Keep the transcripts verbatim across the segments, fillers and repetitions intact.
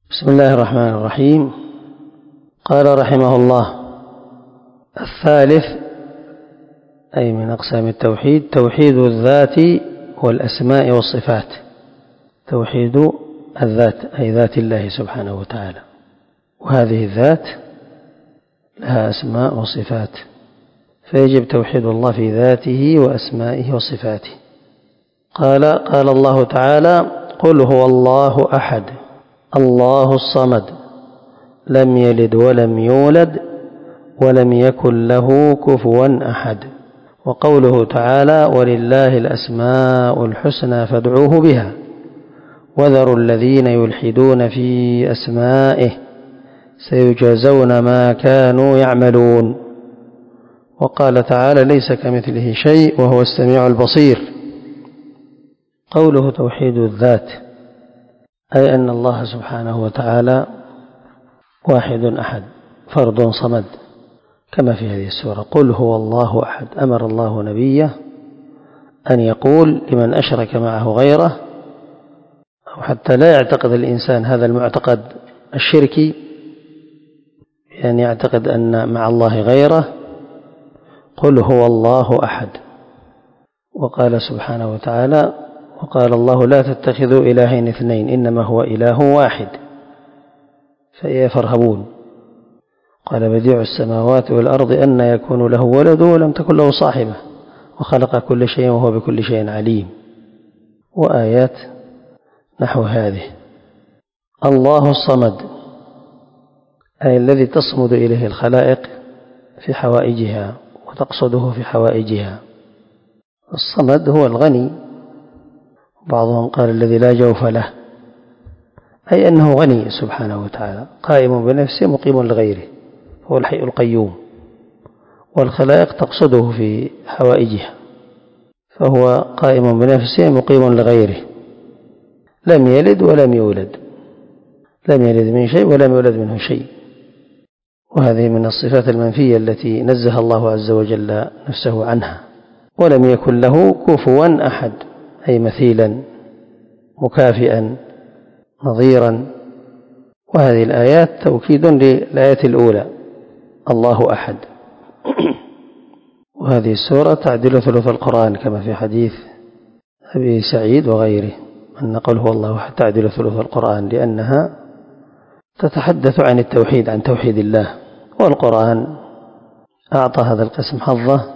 بسم الله الرحمن الرحيم. قال رحمه الله: الثالث أي من أقسام التوحيد توحيد الذات والأسماء والصفات. توحيد الذات أي ذات الله سبحانه وتعالى، وهذه الذات لها أسماء وصفات، فيجب توحيد الله في ذاته وأسمائه وصفاته. قال قال الله تعالى: قل هو الله أحد الله الصمد لم يلد ولم يولد ولم يكن له كفوا أحد. وقوله تعالى: ولله الأسماء الحسنى فادعوه بها وذروا الذين يلحدون في أسمائه سيجازون ما كانوا يعملون. وقال تعالى: ليس كمثله شيء وهو السميع البصير. قوله توحيد الذات أي أن الله سبحانه وتعالى واحد أحد فرد صمد، كما في هذه السورة: قل هو الله أحد. أمر الله نبيه أن يقول لمن أشرك معه غيره، أو حتى لا يعتقد الإنسان هذا المعتقد الشركي، يعني يعتقد أن مع الله غيره: قل هو الله أحد. وقال سبحانه وتعالى: وقال الله: لا تتخذوا إلهين اثنين إنما هو إله واحد فإياي فارهبون. قال: بديع السماوات والأرض أن يكون له ولد ولم تكن له صاحبة وخلق كل شيء وهو بكل شيء عليم. وآيات نحو هذه. الله الصمد أي الذي تصمد إليه الخلائق في حوائجها وتقصده في حوائجها. الصمد هو الغني، بعضهم قال الذي لا جوف له، أي أنه غني سبحانه وتعالى قائم بنفسه مقيم لغيره، هو الحي القيوم، والخلائق تقصده في حوائجها، فهو قائم بنفسه مقيم لغيره. لم يلد ولم يولد، لم يلد من شيء ولم يولد منه شيء، وهذه من الصفات المنفية التي نزه الله عز وجل نفسه عنها. ولم يكن له كفوا أحد أي مثيلا مكافئا نظيرا. وهذه الآيات توكيد للآية الأولى: الله أحد. وهذه السورة تعدل ثلث القرآن، كما في حديث أبي سعيد وغيره أن قل هو الله أحد تعدل ثلث القرآن، لأنها تتحدث عن التوحيد، عن توحيد الله. والقرآن أعطى هذا القسم حظه،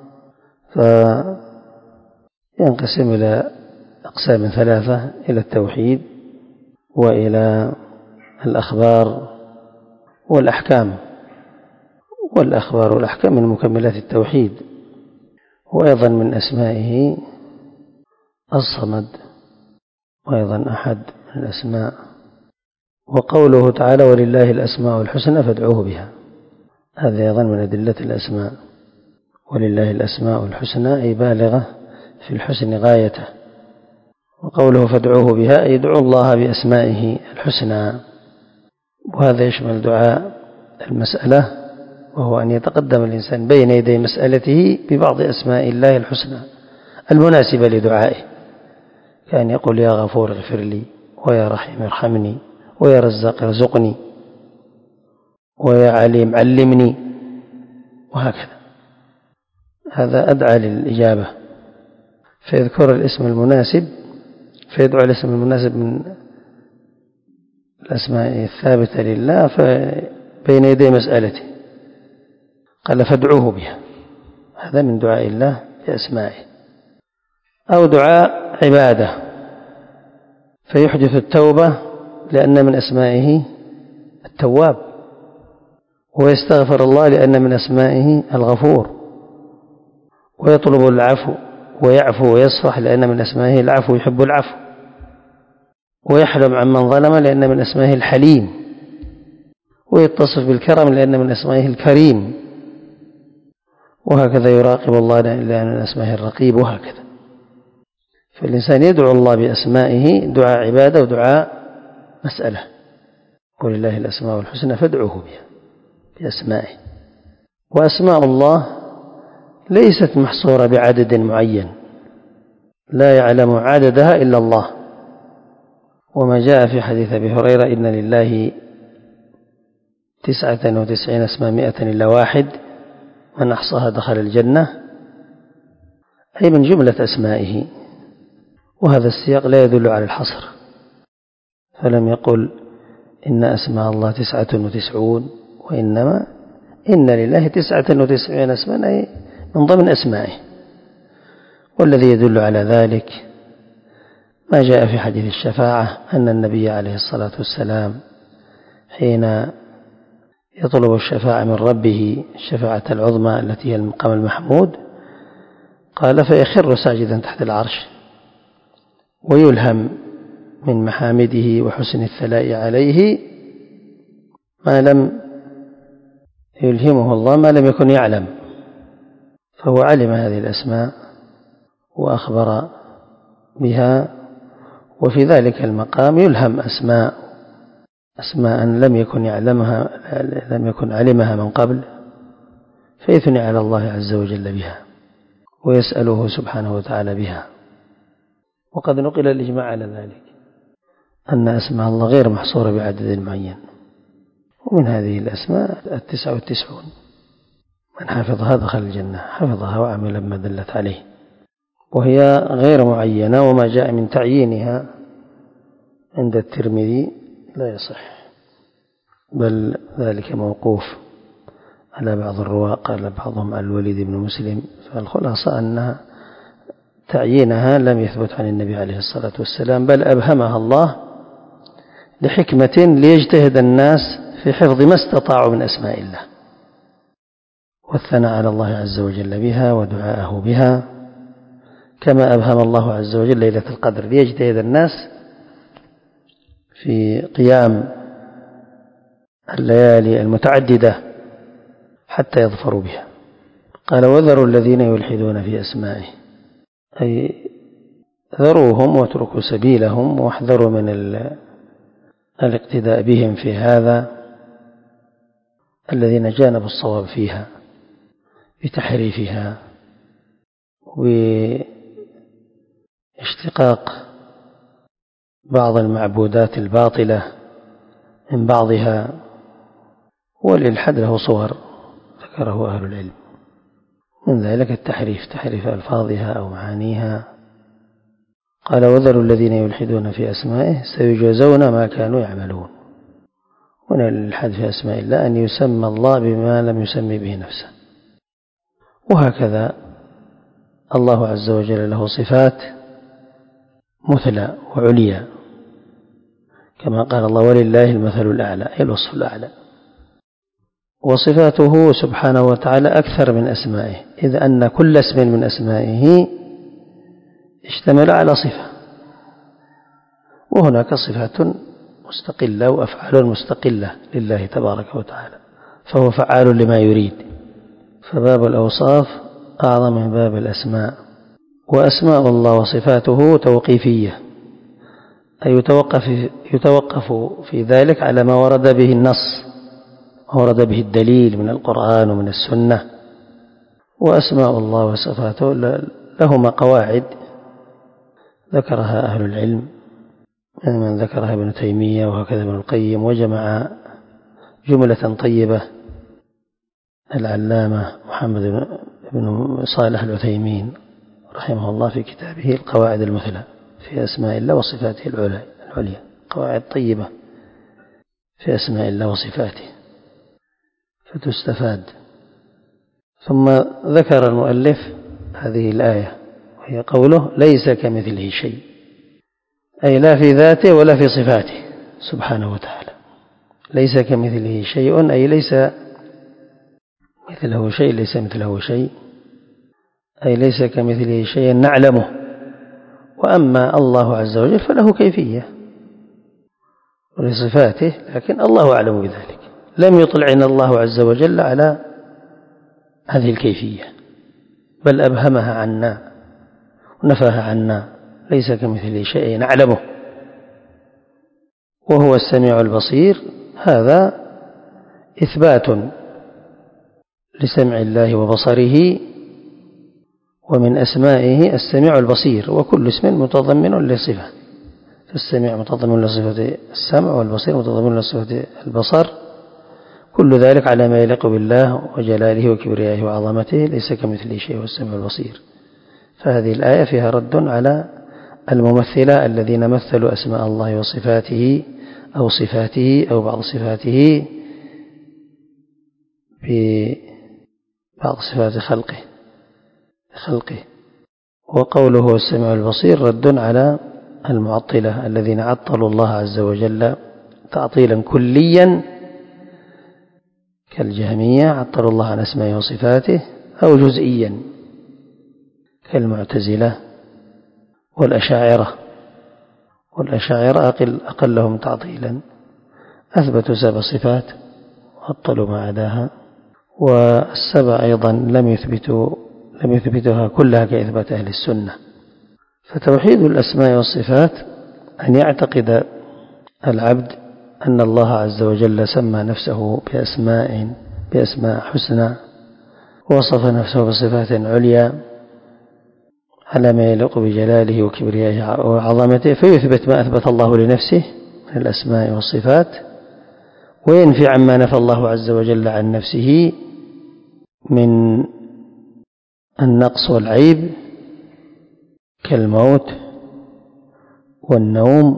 فينقسم إلى أقسام ثلاثة: إلى التوحيد وإلى الأخبار والأحكام. والأخبار والأحكام من مكملات التوحيد. وأيضا من أسمائه الصمد، وأيضا أحد الأسماء. وقوله تعالى: ولله الأسماء الحسنى فادعوه بها، هذا أيضا من أدلة الأسماء. ولله الأسماء الحسنى أي بالغة في الحسن غايته. وقوله فادعوه بها أي ادعوا الله بأسمائه الحسنى، وهذا يشمل دعاء المسألة، وهو أن يتقدم الإنسان بين يدي مسألته ببعض أسماء الله الحسنى المناسبة لدعائه، كان يقول: يا غفور اغفر لي، ويا رحيم ارحمني، ويا رزاق ارزقني، ويا عليم علمني، وهكذا. هذا أدعى للإجابة، فيذكر الاسم المناسب، فيدعو الاسم المناسب من الأسماء الثابتة لله بين يدي مسألته. قال: فادعوه بها، هذا من دعاء الله بأسمائه. أو دعاء عبادة، فيحدث التوبة لأن من أسمائه التواب، ويستغفر الله لأن من أسمائه الغفور، ويطلب العفو ويعفو ويصفح لأن من أسمائه العفو يحب العفو، ويحلم عمن ظلم لأن من أسمائه الحليم، ويتصف بالكرم لأن من أسمائه الكريم، وهكذا يراقب الله لأن من أسمائه الرقيب، وهكذا. فالإنسان يدعو الله بأسمائه دعاء عبادة ودعاء مسألة. ولله الأسماء الحسنى فادعوه بها بأسمائه. وأسماء الله ليست محصورة بعدد معين، لا يعلم عددها إلا الله، وما جاء في حديث أبي هريرة إن لله تسعة وتسعين اسما مئة إلا واحد من أحصاها دخل الجنة، أي من جملة أسمائه. وهذا السياق لا يدل على الحصر، فلم يقل إن أسماء الله تسعة وتسعون، وإنما إن لله تسعة وتسعين اسما أي من ضمن أسمائه. والذي يدل على ذلك ما جاء في حديث الشفاعة أن النبي عليه الصلاة والسلام حين يطلب الشفاعة من ربه الشفاعة العظمى التي هي المقام المحمود قال فيخر ساجدا تحت العرش ويلهم من محامده وحسن الثناء عليه ما لم يلهمه الله ما لم يكن يعلم، فهو علم هذه الأسماء وأخبر بها، وفي ذلك المقام يلهم أسماء أسماء لم يكن يعلمها لم يكن علمها من قبل، فيثني على الله عز وجل بها ويسأله سبحانه وتعالى بها. وقد نقل الإجماع على ذلك أن أسماء الله غير محصورة بعدد معين، ومن هذه الأسماء التسعة والتسعون من حفظها دخل الجنة، حفظها وعمل ما دلت عليه، وهي غير معينة، وما جاء من تعيينها عند الترمذي لا يصح، بل ذلك موقوف على بعض الرواة، قال بعضهم الوليد بن مسلم. فالخلاصة أن تعيينها لم يثبت عن النبي عليه الصلاة والسلام، بل أبهمها الله لحكمة ليجتهد الناس في حفظ ما استطاعوا من أسماء الله والثناء على الله عز وجل بها ودعاءه بها، كما أبهم الله عز وجل ليلة القدر ليجتهد الناس في قيام الليالي المتعددة حتى يظفروا بها. قال وذروا الذين يلحدون في أسمائه، أي ذروهم واتركوا سبيلهم واحذروا من الاقتداء بهم في هذا، الذين جانبوا الصواب فيها بتحريفها واشتقاق بعض المعبودات الباطلة من بعضها. والإلحاد له صور ذكره أهل العلم، من ذلك التحريف، تحريف ألفاظها أو معانيها. قال وذروا الذين يلحدون في أسمائه سيجزون ما كانوا يعملون. هنا الإلحاد في أسماء الله أن يسمى الله بما لم يسمي به نفسه، وهكذا الله عز وجل له صفات مثلى وعليا، كما قال الله ولله المثل الأعلى، أي الوصف الأعلى. وصفاته سبحانه وتعالى أكثر من أسمائه، إذ أن كل اسم من أسمائه اشتمل على صفة، وهناك صفات مستقلة وأفعال مستقلة لله تبارك وتعالى، فهو فعال لما يريد. فباب الأوصاف أعظم من باب الأسماء. وأسماء الله وصفاته توقيفية، أي يتوقف, يتوقف في ذلك على ما ورد به النص، ورد به الدليل من القرآن ومن السنة. وأسماء الله وصفاته لهما قواعد ذكرها أهل العلم، من ذكرها ابن تيمية وهكذا ابن القيم، وجمع جملة طيبة العلامة محمد بن صالح العثيمين رحمه الله في كتابه القواعد المثلى في أسماء الله وصفاته العليا، قواعد طيبة في أسماء الله وصفاته فتستفاد. ثم ذكر المؤلف هذه الآية وهي قوله ليس كمثله شيء، أي لا في ذاته ولا في صفاته سبحانه وتعالى. ليس كمثله شيء أي ليس مثله شيء، ليس مثله شيء أي ليس كمثله شيء نعلمه. وأما الله عز وجل فله كيفية ولصفاته، لكن الله أعلم بذلك، لم يطلعنا الله عز وجل على هذه الكيفية، بل أبهمها عنا ونفاها عنا. ليس كمثله شيء نعلمه وهو السميع البصير، هذا إثبات لسمع الله وبصره، ومن أسمائه السميع البصير، وكل اسم متضمن لصفة، السميع متضمن لصفة السمع، والبصير متضمن لصفة البصر، كل ذلك على ما يليق بالله وجلاله وكبريائه وعظمته، ليس كمثله شيء هو السميع البصير. فهذه الآية فيها رد على الممثلة الذين مثلوا أسماء الله وصفاته أو صفاته أو بعض صفاته ببعض صفات خلقه خلقه وقوله هو السميع البصير رد على المعطلة الذين عطلوا الله عز وجل تعطيلا كليا كالجهمية، عطلوا الله عن اسمائه وصفاته، أو جزئيا كالمعتزلة والأشاعرة والأشاعرة أقل أقلهم تعطيلا، أثبتوا سبع صفات وعطلوا ما عداها، والسبع أيضا لم يثبتوا لم يثبتها كلها كإثبات أهل السنة. فتوحيد الأسماء والصفات أن يعتقد العبد أن الله عز وجل سمى نفسه بأسماء بأسماء حسنى، ووصف نفسه بصفات عليا على ما يليق بجلاله وكبريائه وعظمته، فيثبت ما أثبت الله لنفسه من الأسماء والصفات، وينفي عما نفى الله عز وجل عن نفسه من النقص والعيب كالموت والنوم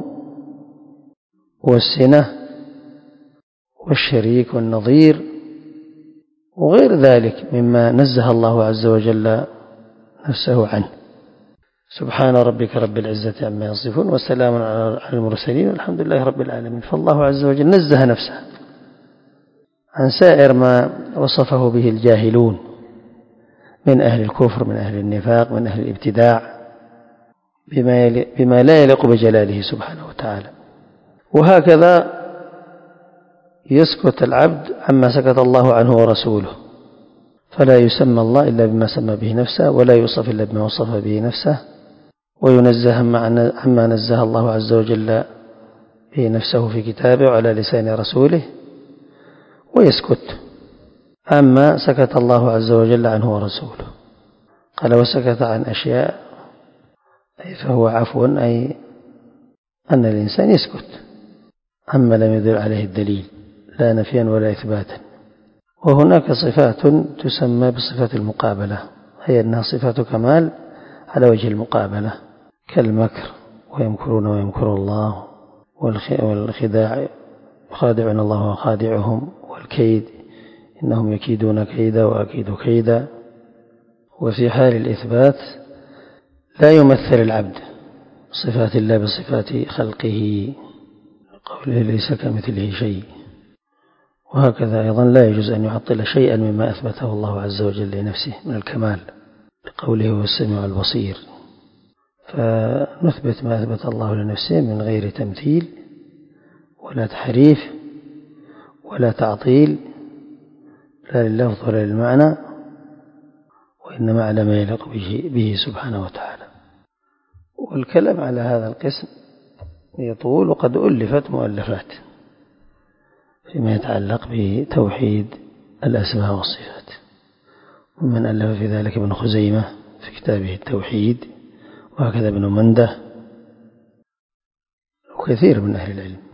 والسنة والشريك والنظير وغير ذلك مما نزه الله عز وجل نفسه عنه. سبحان ربك رب العزة عما يصفون وسلام على المرسلين والحمد لله رب العالمين. فالله عز وجل نزه نفسه عن سائر ما وصفه به الجاهلون من أهل الكفر، من أهل النفاق، من أهل الابتداع، بما, بما لا يليق بجلاله سبحانه وتعالى. وهكذا يسكت العبد عما سكت الله عنه ورسوله، فلا يسمى الله إلا بما سمى به نفسه، ولا يوصف إلا بما وصف به نفسه، وينزه عما نزه الله عز وجل به نفسه في كتابه وعلى لسان رسوله، ويسكت عما سكت الله عز وجل عنه ورسوله. قال وسكت عن أشياء أي فهو عفو، أي أن الإنسان يسكت عما لم يدل عليه الدليل لا نفيا ولا إثباتا. وهناك صفات تسمى بصفات المقابلة، هي أنها صفات كمال على وجه المقابلة، كالمكر ويمكرون ويمكر الله، والخداع يخادعون الله وخادعهم، والكيد إنهم يكيدون كيدا وأكيد كيدا. وفي حال الإثبات لا يمثل العبد صفات الله بصفات خلقه، قوله ليس كمثله شيء. وهكذا أيضا لا يجوز أن يعطل شيئا مما أثبته الله عز وجل لنفسه من الكمال، لقوله هو السميع البصير. فنثبت ما أثبت الله لنفسه من غير تمثيل ولا تحريف ولا تعطيل، لا لللفظ ولا للمعنى، وإنما على ما يليق به, به سبحانه وتعالى. والكلام على هذا القسم يطول، وقد ألفت مؤلفات فيما يتعلق بتوحيد الأسماء والصفات، ومن ألف في ذلك ابن خزيمة في كتابه التوحيد، وهكذا ابن منده وكثير من أهل العلم.